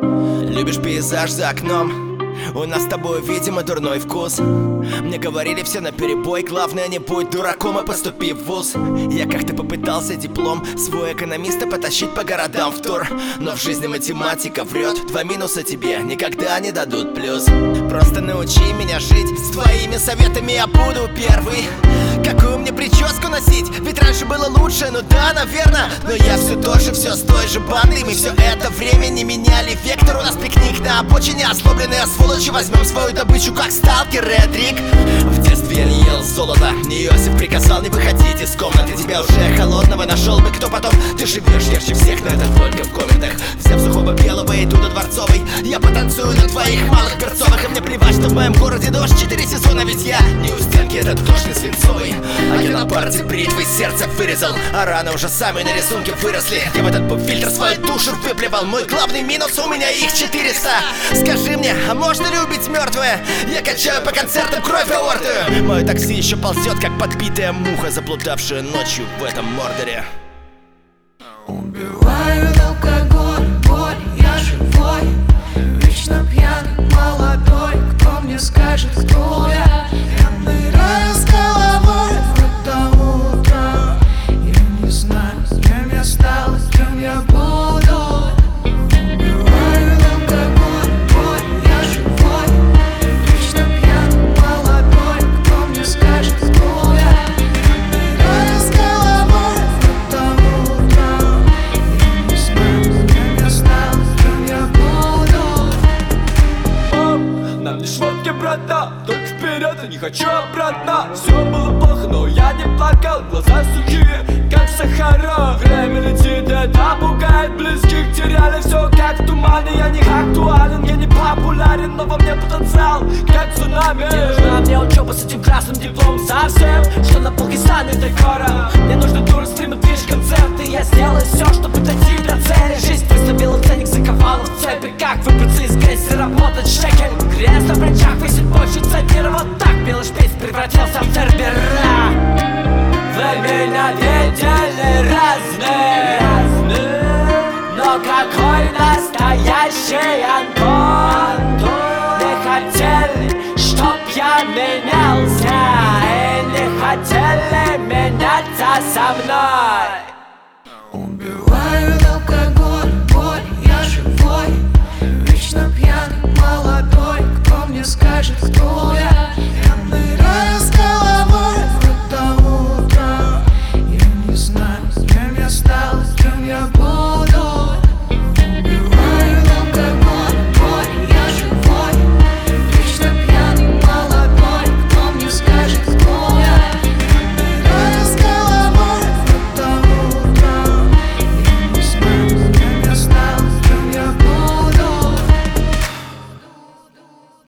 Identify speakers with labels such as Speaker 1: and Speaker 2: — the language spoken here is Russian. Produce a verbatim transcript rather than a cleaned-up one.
Speaker 1: Любишь пейзаж за окном? У нас с тобой, видимо, дурной вкус. Мне говорили все наперебой: главное, не будь дураком, а поступи в вуз. Я как-то попытался диплом свой экономиста потащить по городам в тур, но в жизни математика врет. Два минуса тебе никогда не дадут плюс. Просто научи меня жить, с твоими советами я буду первый. Какую мне прическу носить? Ведь раньше было лучше, ну да, наверное. Но я все тот же, все с той же бандой. Мы все это время не меняли вектор. У нас пикник на обочине, озлобленные сволочи. Возьмем свою добычу, как сталкер Редрик. В детстве я не ел золото, не Иосиф приказал не выходить из комнаты. Тебя уже холодного нашел бы кто потом. Ты живешь ярче всех, но это только в комментах. Взяв сухого белого, иду до Дворцовой. Я потанцую на твоих малых перцовых. И мне плевать, что в моем городе дождь. Четыре сезона, ведь я не у стенки, этот дождь не свинцовый. А я на парте бритвой сердце вырезал, а раны уже сами на рисунке выросли. Я в этот поп-фильтр свою душу выплевал. Мой главный минус, у меня их четыреста. Скажи мне, а можно любить мертвое? Я качаю по концертам кровь аорты. Мое такси еще ползет, как подбитая муха, заблудавшая ночью в этом Мордоре.
Speaker 2: Убивает алкоголь, боль, я живой. Вечно пьяный, молодой. Кто мне скажет, кто я? Я ныряю с головой в это утро. Я не знаю, кем я стал, кем я буду. Убивает алкоголь, боль, я живой. Вечно пьяный, молодой. Кто мне скажет, кто я? Я ныряю с головой в это утро. Я не знаю, кем я стал, кем я буду.
Speaker 3: Нам не швотки, брата, только вперед, я не хочу обратно. Все было плохо, но я не плакал. Глаза сухие, как сахара. Время летит, это пугает. Близких теряли, все как в тумане. Я не актуален, я не популярен, но во мне потенциал, как цунами.
Speaker 4: Не нужна мне учеба с этим красным дипломом совсем, что на полке станет декором. Мне нужно тур, стримы, движ, концерты. Я сделаю все, чтобы дойти до цели. Жизнь выставила ценник, заковала в цепи. Как выбраться из грязи, работать шекель. Крест на плечах висит больше цепи. Вот так белый шпиц превратился в цербера. Вы меня видели разные, но какой настоящий Антон. Не хотели, чтоб я менялся, и не хотели меняться со мной.
Speaker 2: Убивает алкоголь.